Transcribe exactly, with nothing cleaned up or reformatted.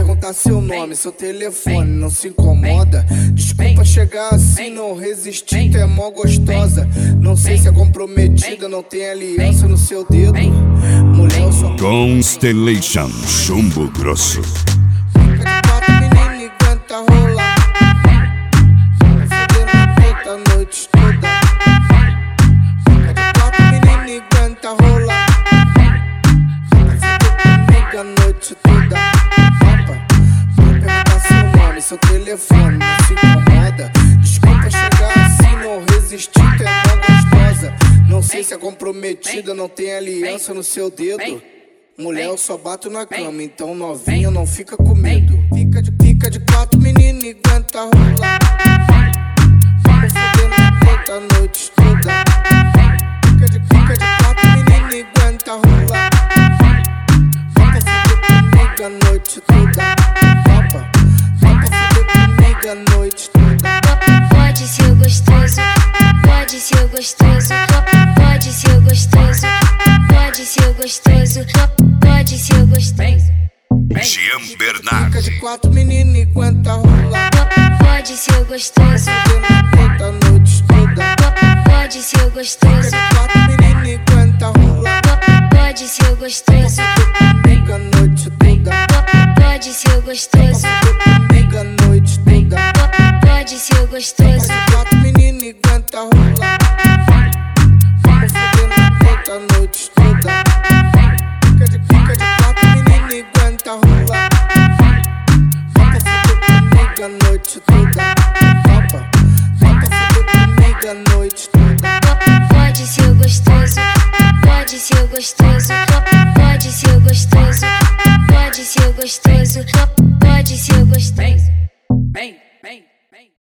perguntar seu nome, seu telefone, não se incomoda. Desculpa chegar assim, não resisti, tu é mó gostosa. Não sei se é comprometida, não tem aliança no seu dedo. Mulher, eu sou Constellation, chumbo grosso. fica de quatro, menina, e aguenta rolar. Fudendo a puta a noite toda. Fica de quatro, menina, e aguenta rolar. Fudendo comigo a noite toda. Opa, vou perguntar seu nome, seu telefone, não se incomoda. Desculpa chegar assim, não resisti, tu é mó gostosa. Não sei se é comprometida, não tem aliança no seu dedo. Mulher, eu só bato na cama, então novinha não fica com medo. Fica de, fica de quatro, menina, e aguenta rolar. Fica fudendo a puta a noite toda. Fica de, fica de quatro, menina, e aguenta rolar. Fica fuder comigo a noite toda. Opa, fica fuder comigo a noite toda. Pode ser gostoso, pode ser gostoso, pode ser gostoso, pode ser gostoso, pode ser gostoso. Jean Fica Bernardi. de quatro, menina, e aguenta rolar. Pode ser gostoso, Fudendo a puta a noite toda. pode ser Fica gostoso, de quatro, menina, e aguenta rolar. pode ser gostoso, Comigo a noite toda. pode ser gostoso, Comigo a noite toda. pode ser gostoso, Fica de quatro, menina, e aguenta rolar. Fica fudendo a puta a noite toda. Fica de, fica de quatro, menina, e aguenta rolar. Fica fuder comigo a noite toda. Opa, fica fuder comigo a noite toda. pode ser gostoso, pode ser gostoso, pode ser gostoso, pode ser gostoso, pode ser gostoso.